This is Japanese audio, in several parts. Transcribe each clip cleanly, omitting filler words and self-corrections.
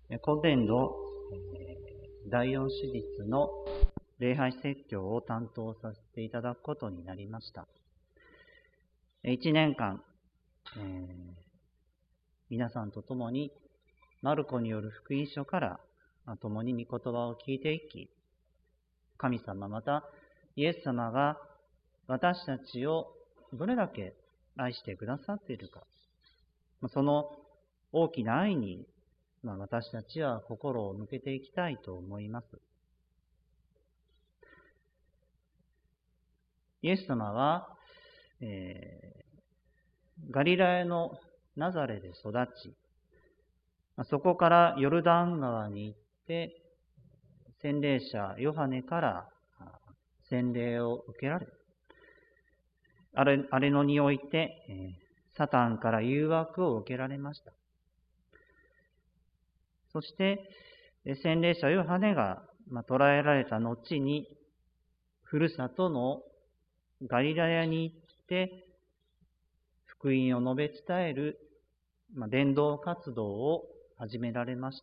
今年度、第4シリーズの礼拝説教を担当させていただくことになりました。1年間、皆さんと共にマルコによる福音書から共に御言葉を聞いていき、神様またイエス様が私たちをどれだけ愛してくださっているか、その大きな愛に私たちは心を向けていきたいと思います。イエス様は、ガリラヤのナザレで育ち、そこからヨルダン川に行って、洗礼者ヨハネから洗礼を受けられ、あれのにおいて、サタンから誘惑を受けられました。そして、洗礼者ヨハネが捕らえられた後に、ふるさとのガリラヤに行って、福音を述べ伝える伝道活動を始められました。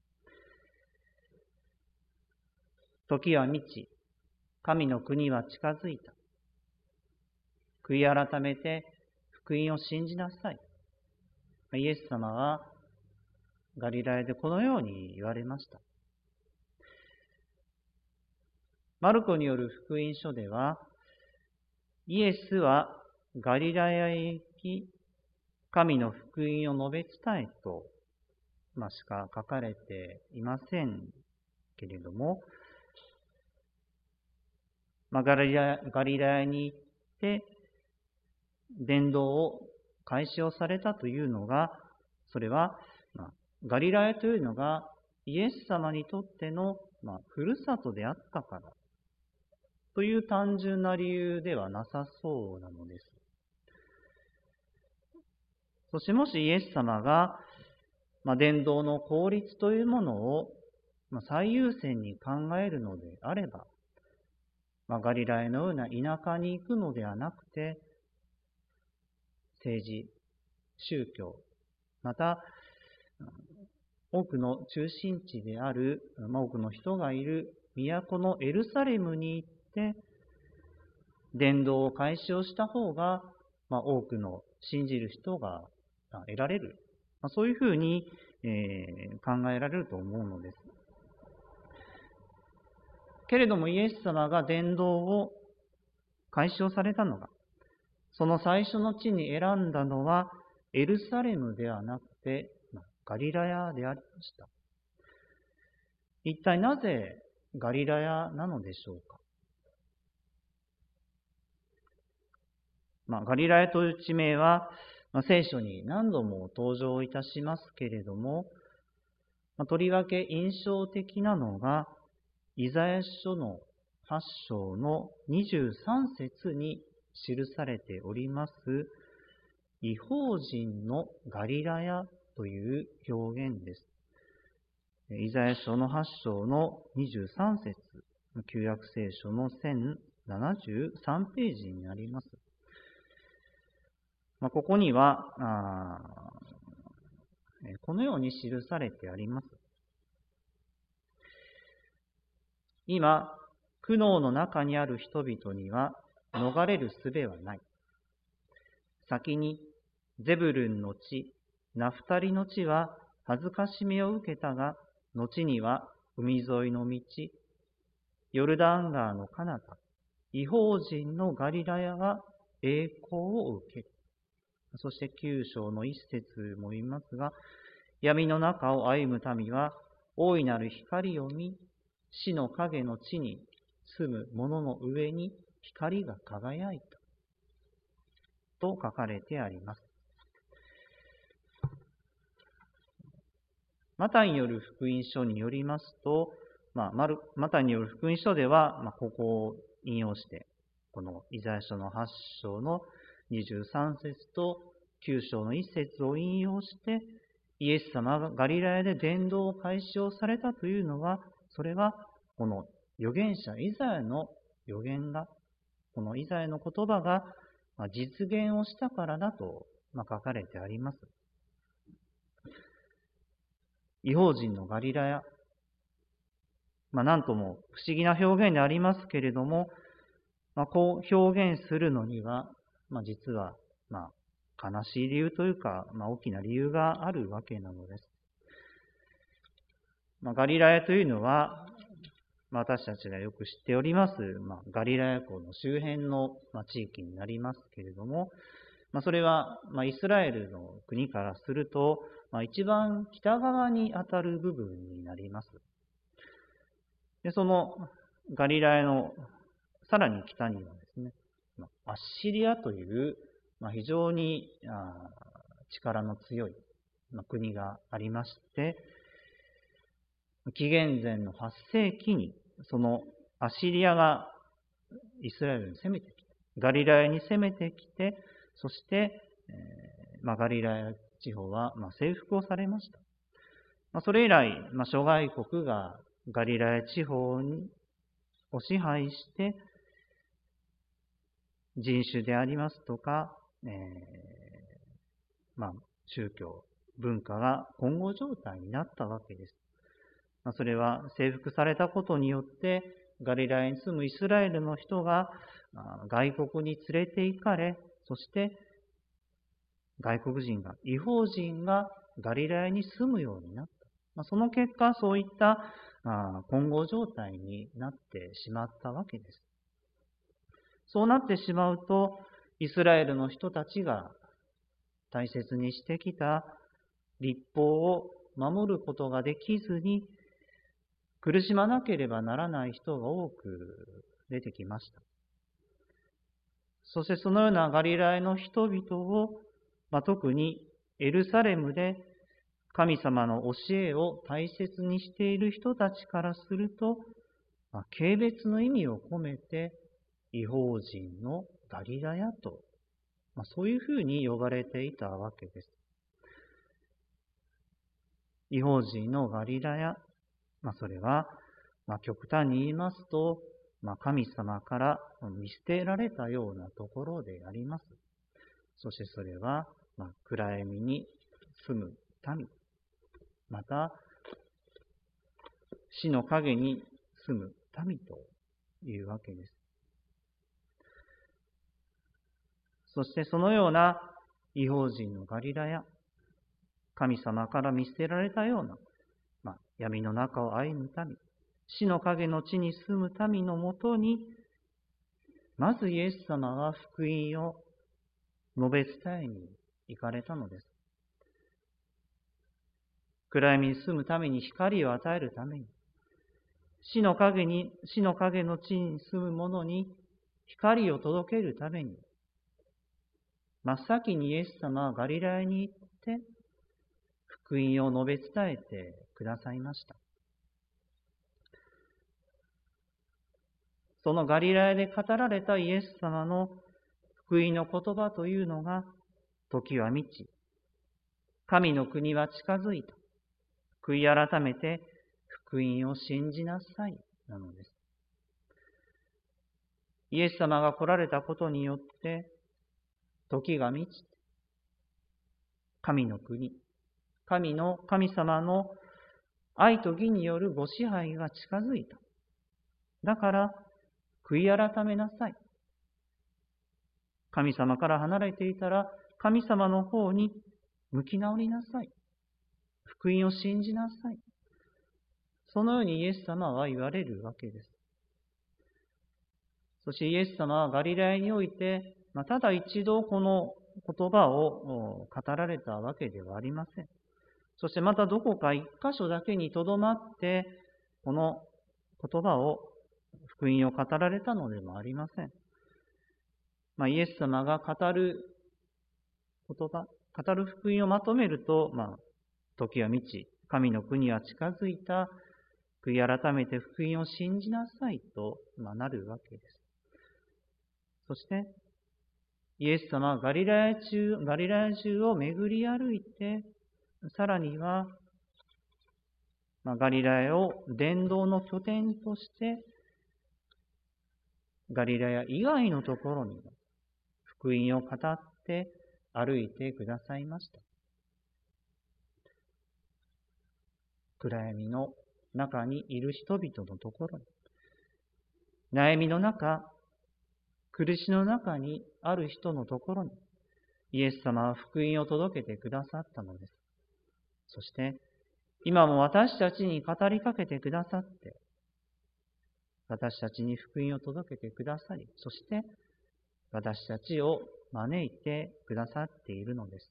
時は満ち、神の国は近づいた。悔い改めて福音を信じなさい。イエス様はガリラヤでこのように言われました。マルコによる福音書では、イエスはガリラヤへ行き、神の福音を述べ伝えと、しか書かれていませんけれども、ガリラヤに行って、伝道を開始をされたというのが、それは、ガリラヤというのがイエス様にとっての、ふるさとであったからという単純な理由ではなさそうなのです。そしてもしイエス様が、伝道の効率というものを、最優先に考えるのであれば、ガリラヤのような田舎に行くのではなくて、政治、宗教、また多くの中心地である、多くの人がいる都のエルサレムに行って、伝道を開始をした方が、多くの信じる人が得られる。そういうふうに、考えられると思うのです。けれどもイエス様が伝道を開始をされたのが、その最初の地に選んだのはエルサレムではなくてガリラヤでありました。一体なぜガリラヤなのでしょうか。ガリラヤという地名は、聖書に何度も登場いたしますけれども、とりわけ印象的なのが、イザヤ書の8章の23節に記されております、異邦人のガリラヤという表現です。イザヤ書の8章の23節、旧約聖書の1073ページになります。ここには、このように記されてあります。今、苦悩の中にある人々には逃れる術はない。先にゼブルンの地、ナフタリの地は恥ずかしめを受けたが、後には海沿いの道、ヨルダン川の彼方、異邦人のガリラヤは栄光を受ける。そして9章の一節も言いますが、闇の中を歩む民は大いなる光を見、死の影の地に住む者の上に光が輝いたと書かれてあります。マタイによる福音書によりますと、マタイによる福音書では、ここを引用して、このイザヤ書の8章の23節と9章の1節を引用して、イエス様がガリラヤで伝道を開始をされたというのは、それはこの預言者イザヤの預言が、このイザヤの言葉が実現をしたからだと書かれてあります。 異邦人のガリラヤ。なんとも不思議な表現でありますけれども、こう表現するのには、実は、悲しい理由というか、大きな理由があるわけなのです。ガリラヤというのは、私たちがよく知っております、ガリラヤ湖の周辺の地域になりますけれども、それはイスラエルの国からすると、一番北側にあたる部分になります。で、そのガリラヤのさらに北にはですね、アッシリアという非常に力の強い国がありまして、紀元前の8世紀にそのアッシリアがイスラエルに攻めてきて、ガリラヤに攻めてきて、そして、ガリラヤ地方は征服をされました。それ以来、諸外国がガリラヤ地方を支配して、人種でありますとか、宗教、文化が混合状態になったわけです。それは征服されたことによって、ガリラヤに住むイスラエルの人が外国に連れて行かれ、そして外国人が、異邦人がガリラヤに住むようになった。その結果、そういった混合状態になってしまったわけです。そうなってしまうと、イスラエルの人たちが大切にしてきた律法を守ることができずに、苦しまなければならない人が多く出てきました。そしてそのようなガリラヤの人々を、特にエルサレムで神様の教えを大切にしている人たちからすると、軽蔑の意味を込めて、異邦人のガリラヤと、そういうふうに呼ばれていたわけです。異邦人のガリラヤ、それは、極端に言いますと、神様から見捨てられたようなところであります。そしてそれは、暗闇に住む民、また、死の影に住む民というわけです。そしてそのような異邦人のガリラヤ、神様から見捨てられたような、闇の中を歩む民、死の影の地に住む民のもとに、まずイエス様は福音を述べ伝えに行かれたのです。暗闇に住むために光を与えるために、死の影の地に住む者に光を届けるために、真っ先にイエス様はガリラヤに行って、福音を述べ伝えてくださいました。そのガリラヤで語られたイエス様の福音の言葉というのが、時は満ち、神の国は近づいた。悔い改めて福音を信じなさい、なのです。イエス様が来られたことによって、時が満ちて、神の国、神様の愛と義によるご支配が近づいた。だから、悔い改めなさい。神様から離れていたら、神様の方に向き直りなさい。福音を信じなさい。そのようにイエス様は言われるわけです。そしてイエス様はガリラヤにおいて、ただ一度この言葉を語られたわけではありません。そしてまたどこか一箇所だけにとどまって、この言葉を、福音を語られたのでもありません。イエス様が語る言葉、語る福音をまとめると、時は満ち、神の国は近づいた、悔い改めて福音を信じなさいと、なるわけです。そして、イエス様はガリラヤ中を巡り歩いて、さらには、ガリラヤを伝道の拠点として、ガリラヤ以外のところにも福音を語って歩いてくださいました。 暗闇の中にいる人々のところに、悩みの中、苦しみの中にある人のところに、イエス様は福音を届けてくださったのです。そして、今も私たちに語りかけてくださって、私たちに福音を届けてくださり、そして私たちを招いてくださっているのです。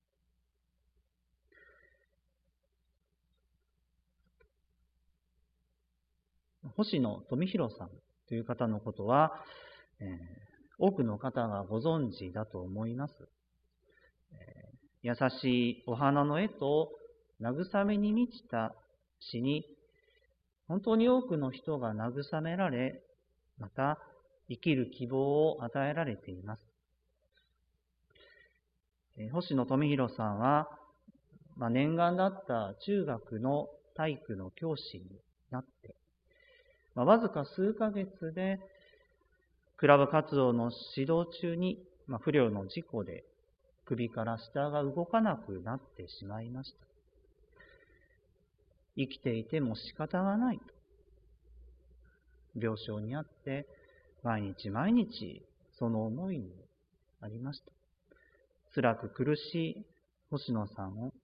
星野富弘さんという方のことは、多くの方がご存知だと思います。優しいお花の絵と慰めに満ちた詩に、本当に多くの人が慰められ、また生きる希望を与えられています。星野富弘さんは、念願だった中学の体育の教師になって、わずか数ヶ月でクラブ活動の指導中に、不慮の事故で首から下が動かなくなってしまいました。生きていても仕方がないと。病床にあって、毎日毎日その思いにありました。辛く苦しい星野さんを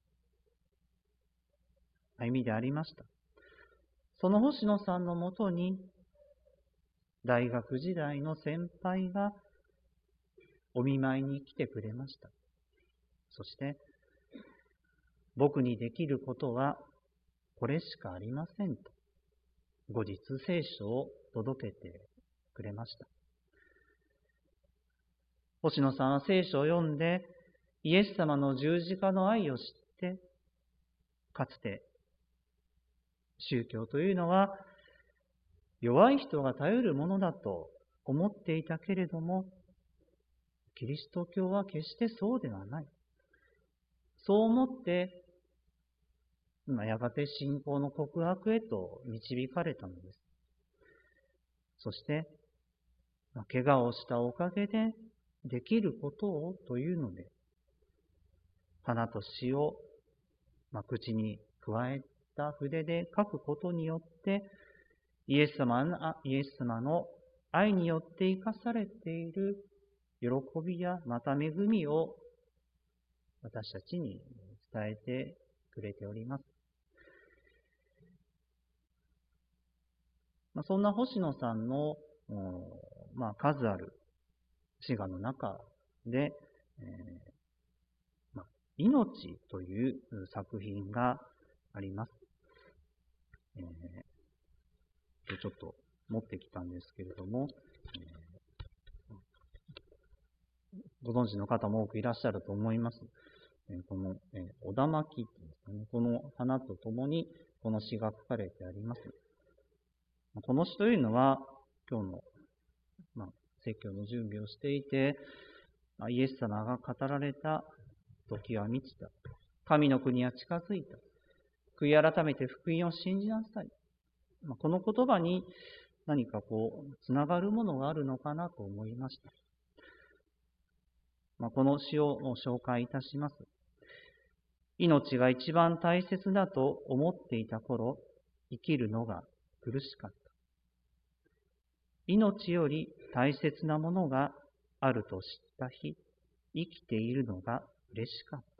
歩みでありました。その星野さんのもとに、大学時代の先輩がお見舞いに来てくれました。そして、僕にできることはこれしかありませんと、後日聖書を届けてくれました。星野さんは聖書を読んで、イエス様の十字架の愛を知って、かつて宗教というのは弱い人が頼るものだと思っていたけれども、キリスト教は決してそうではない。そう思って、やがて信仰の告白へと導かれたのです。そして、怪我をしたおかげでできることをというので、花と詩を口に加えた筆で書くことによって、イエス様の愛によって生かされている喜びやまた恵みを私たちに伝えてくれております。そんな星野さんの、数ある詩画の中で、命という作品があります。ちょっと持ってきたんですけれども、ご存知の方も多くいらっしゃると思います。このおだまきですね、この花とともにこの詩が書かれてあります。この詩というのは、今日の、説教の準備をしていて、イエス様が語られた時は満ちた。神の国は近づいた。悔い改めて福音を信じなさい。この言葉に何かつながるものがあるのかなと思いました。この詩を紹介いたします。命が一番大切だと思っていた頃、生きるのが苦しかった。命より大切なものがあると知った日、生きているのが嬉しかった。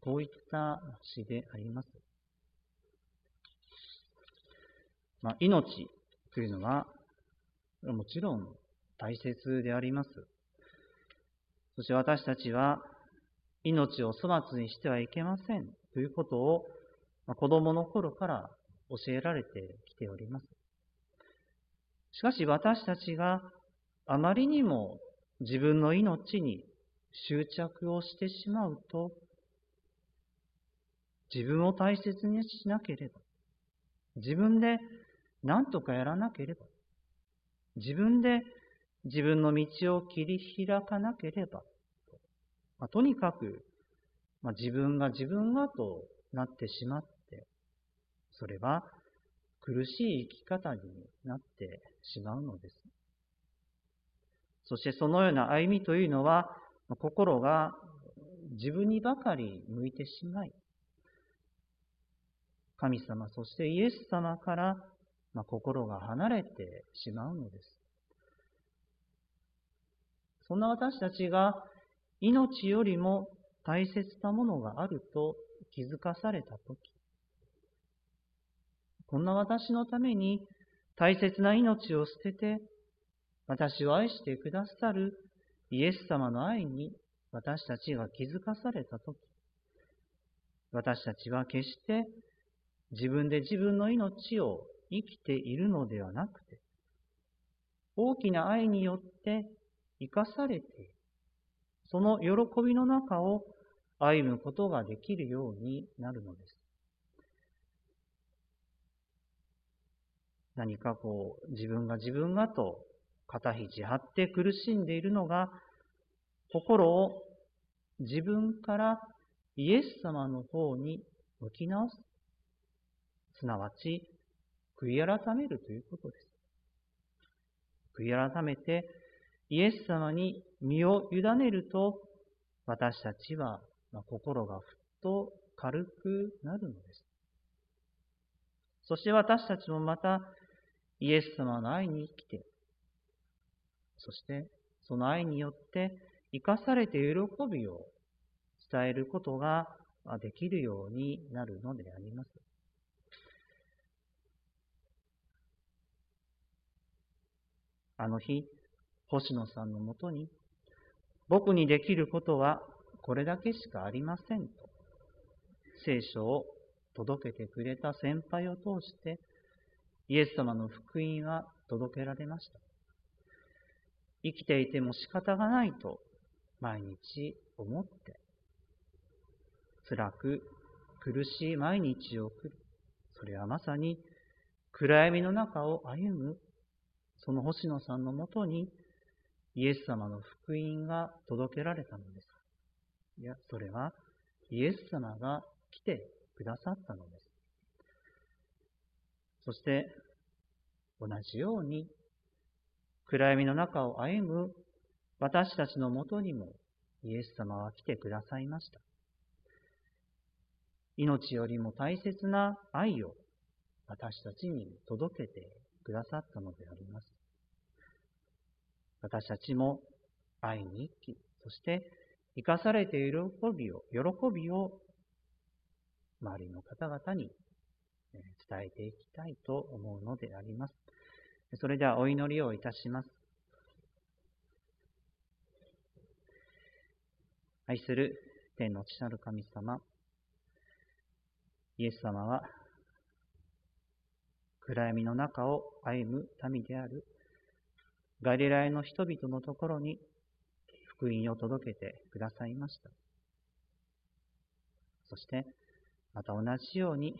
こういった詩であります。命というのはもちろん大切であります。そして私たちは命を粗末にしてはいけませんということを子供の頃から教えられてきております。しかし私たちがあまりにも自分の命に執着をしてしまうと、自分を大切にしなければ、自分で何とかやらなければ、自分で自分の道を切り開かなければ、とにかく自分がとなってしまって、それは苦しい生き方になってしまうのです。そしてそのような歩みというのは、心が自分にばかり向いてしまい、 神様、そしてイエス様から、心が離れてしまうのです。そんな私たちが命よりも大切なものがあると気づかされたとき、こんな私のために大切な命を捨てて、私を愛してくださるイエス様の愛に私たちが気づかされたとき、私たちは決して自分で自分の命を生きているのではなくて、大きな愛によって生かされている。その喜びの中を歩むことができるようになるのです。何か自分がと肩肘張って苦しんでいるのが、心を自分からイエス様の方に向き直す。すなわち、悔い改めるということです。悔い改めて、イエス様に身を委ねると、私たちは心がふっと軽くなるのです。そして私たちもまた、イエス様の愛に生きて、そしてその愛によって生かされている喜びを伝えることができるようになるのであります。あの日、星野さんのもとに、僕にできることはこれだけしかありませんと、聖書を届けてくれた先輩を通して、イエス様の福音は届けられました。生きていても仕方がないと毎日思って、辛く苦しい毎日を送る。それはまさに暗闇の中を歩む、その星野さんのもとにイエス様の福音が届けられたのです。いや、それはイエス様が来てくださったのです。そして同じように暗闇の中を歩む私たちのもとにもイエス様は来てくださいました。命よりも大切な愛を私たちに届けてくださったのであります。私たちも愛に生き、そして生かされている喜びを周りの方々に伝えていきたいと思うのであります。それではお祈りをいたします。愛する天の父なる神様、イエス様は暗闇の中を歩む民であるガリラヤの人々のところに福音を届けてくださいました。そしてまた同じように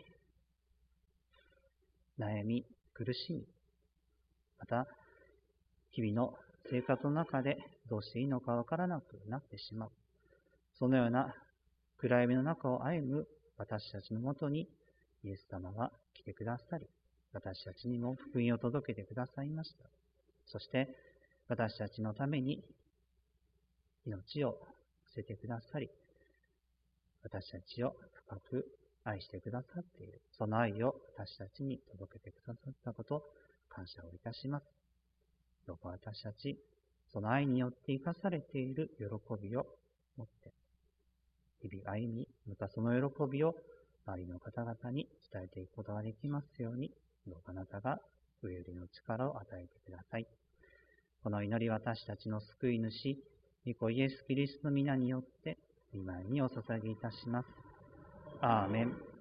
悩み、苦しみ、また日々の生活の中でどうしていいのかわからなくなってしまう。そのような暗闇の中を歩む私たちのもとにイエス様は来てくださり、私たちにも福音を届けてくださいました。そして私たちのために命を捨ててくださり、私たちを深く愛してくださっている。その愛を私たちに届けてくださったこと、感謝をいたします。どうか私たち、その愛によって生かされている喜びを持って、日々歩み、またその喜びを周りの方々に伝えていくことができますように、どうかあなたが上よりの力を与えてください。この祈り私たちの救い主、御子イエス・キリストの皆によって、御前にお捧げいたします。アーメン。